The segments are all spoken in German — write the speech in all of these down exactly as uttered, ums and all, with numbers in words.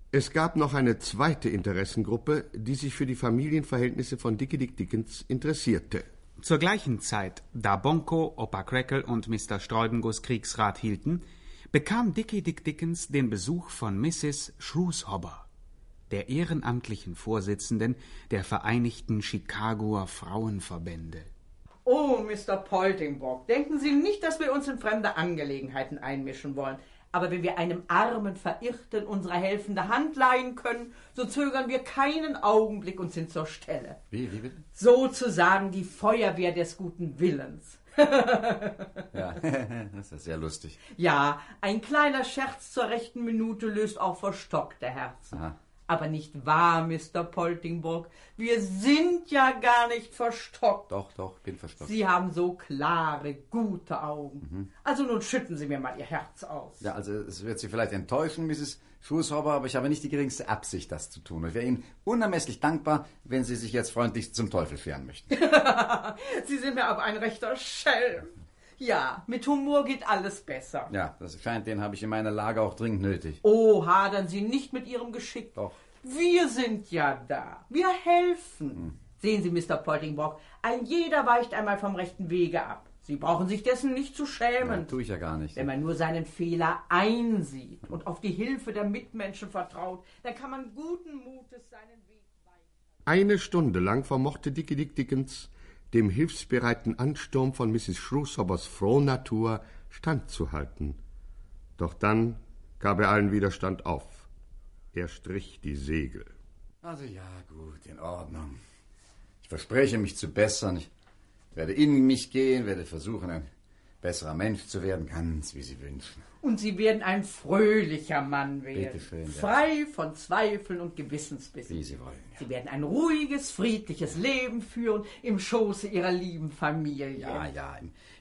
Es gab noch eine zweite Interessengruppe, die sich für die Familienverhältnisse von Dickie Dick Dickens interessierte. Zur gleichen Zeit, da Bonko, Opa Crackle und Mister Streubenguss Kriegsrat hielten, bekam Dickie Dick Dickens den Besuch von Misses Shrewshobber, der ehrenamtlichen Vorsitzenden der Vereinigten Chicagoer Frauenverbände. Oh, Mister Poltingborg, denken Sie nicht, dass wir uns in fremde Angelegenheiten einmischen wollen. Aber wenn wir einem armen Verirrten unsere helfende Hand leihen können, so zögern wir keinen Augenblick und sind zur Stelle. Wie, wie bitte? Sozusagen die Feuerwehr des guten Willens. Ja, das ist sehr lustig. Ja, ein kleiner Scherz zur rechten Minute löst auch verstockte Herzen. Aha. Aber nicht wahr, Mister Poltingborg? Wir sind ja gar nicht verstockt. Doch, doch, bin verstockt. Sie haben so klare, gute Augen. Mhm. Also nun schütten Sie mir mal Ihr Herz aus. Ja, also es wird Sie vielleicht enttäuschen, Misses Shrewshobber, aber ich habe nicht die geringste Absicht, das zu tun. Ich wäre Ihnen unermesslich dankbar, wenn Sie sich jetzt freundlich zum Teufel fähren möchten. Sie sind mir aber ein rechter Schelm. Ja, mit Humor geht alles besser. Ja, das scheint, den habe ich in meiner Lage auch dringend nötig. Oh, hadern Sie nicht mit Ihrem Geschick. Doch. Wir sind ja da. Wir helfen. Hm. Sehen Sie, Mister Poltingborg, ein jeder weicht einmal vom rechten Wege ab. Sie brauchen sich dessen nicht zu schämen. Ja, tue ich ja gar nicht. Wenn man nur seinen Fehler einsieht und auf die Hilfe der Mitmenschen vertraut, dann kann man guten Mutes seinen Weg weiter. Eine Stunde lang vermochte Dickie Dick Dickens, dem hilfsbereiten Ansturm von Misses Shrewshobbers Frohnatur standzuhalten. Doch dann gab er allen Widerstand auf. Er strich die Segel. Also ja, gut, in Ordnung. Ich verspreche mich zu bessern. Ich werde in mich gehen, werde versuchen, ein besserer Mensch zu werden, ganz wie Sie wünschen. Und Sie werden ein fröhlicher Mann werden. Bitte schön, ja. Frei von Zweifeln und Gewissensbissen. Wie Sie wollen. Ja. Sie werden ein ruhiges, friedliches Leben führen im Schoße Ihrer lieben Familie. Ja, ja.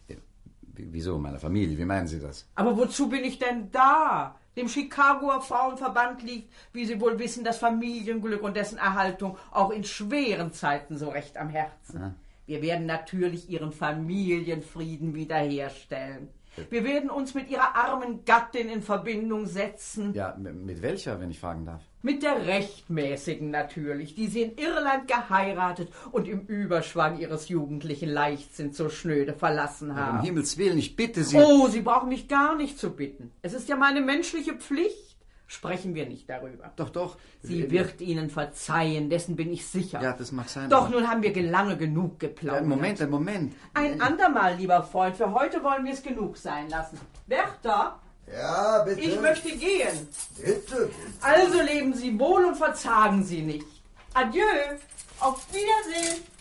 Wieso, meiner Familie? Wie meinen Sie das? Aber wozu bin ich denn da? Dem Chicagoer Frauenverband liegt, wie Sie wohl wissen, das Familienglück und dessen Erhaltung auch in schweren Zeiten so recht am Herzen. Ja. Wir werden natürlich Ihren Familienfrieden wiederherstellen. Wir werden uns mit Ihrer armen Gattin in Verbindung setzen. Ja, mit welcher, wenn ich fragen darf? Mit der rechtmäßigen natürlich, die Sie in Irland geheiratet und im Überschwang Ihres jugendlichen Leichtsinns so schnöde verlassen haben. Ja, um Himmels Willen, ich bitte Sie... Oh, Sie brauchen mich gar nicht zu bitten. Es ist ja meine menschliche Pflicht. Sprechen wir nicht darüber. Doch, doch. Sie wird Ihnen verzeihen, dessen bin ich sicher. Ja, das mag sein. Doch, nun haben wir lange genug geplaudert. Ja, Moment, ein Moment. Ein andermal, lieber Freund, für heute wollen wir es genug sein lassen. Wärter? Ja, bitte. Ich möchte gehen. Bitte, bitte. Also leben Sie wohl und verzagen Sie nicht. Adieu. Auf Wiedersehen.